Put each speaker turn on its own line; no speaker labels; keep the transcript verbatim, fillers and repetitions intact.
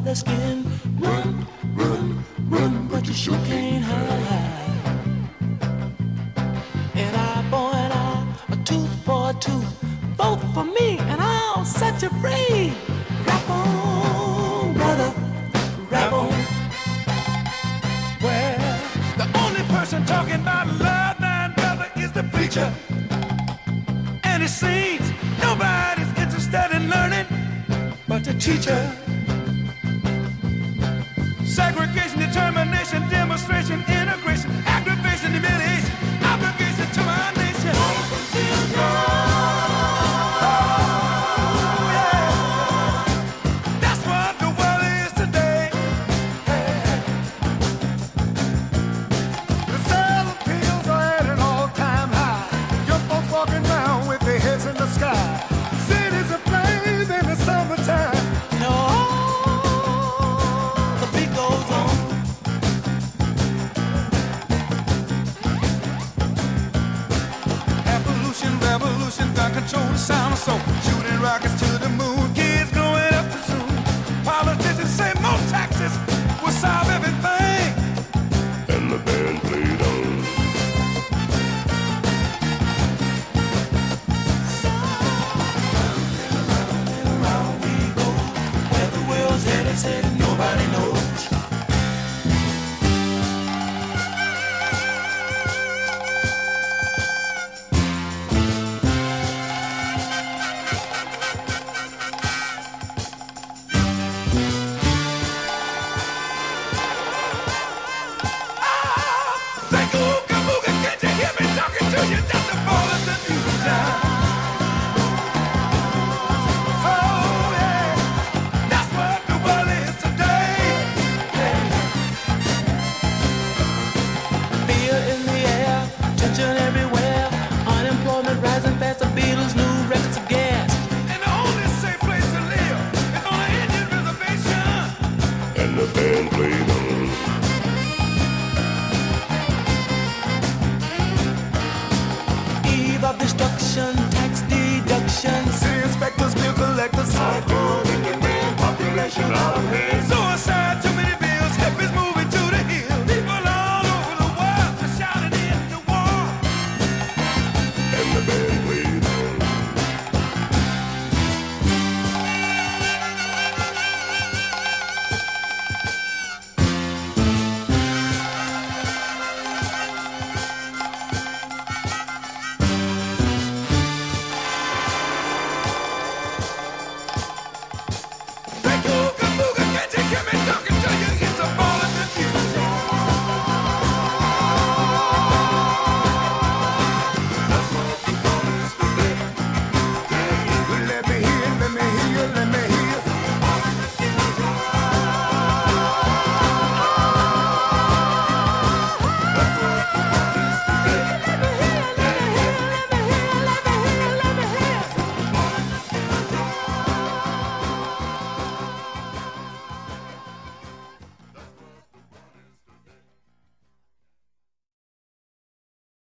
the skin. Run, run, run, but you sure can't hide. An eye for an eye, a tooth for a tooth, both for me, and I'll set you free. Rap on, brother, rap on. Well, the only person talking about love, thine brother, is the preacher. And it seems nobody's interested in learning but the teacher. Segregation, determination, demonstration, integration, aggravation, humiliation, obligation to my nation. Oh, yeah. That's what the world is today. Hey. The sale of pills are at an all-time high. Young folks walking around with their heads in the sky. Cities aflame in the summertime. No, the beat goes on. Evolution, revolution, gun control the sound of soul. Shooting rockets to the moon, kids growing up too soon. Politicians say more taxes will solve everything. And the band played on. Said nobody knows. Destruction, tax deduction. City inspectors, bill collectors, population out of hand.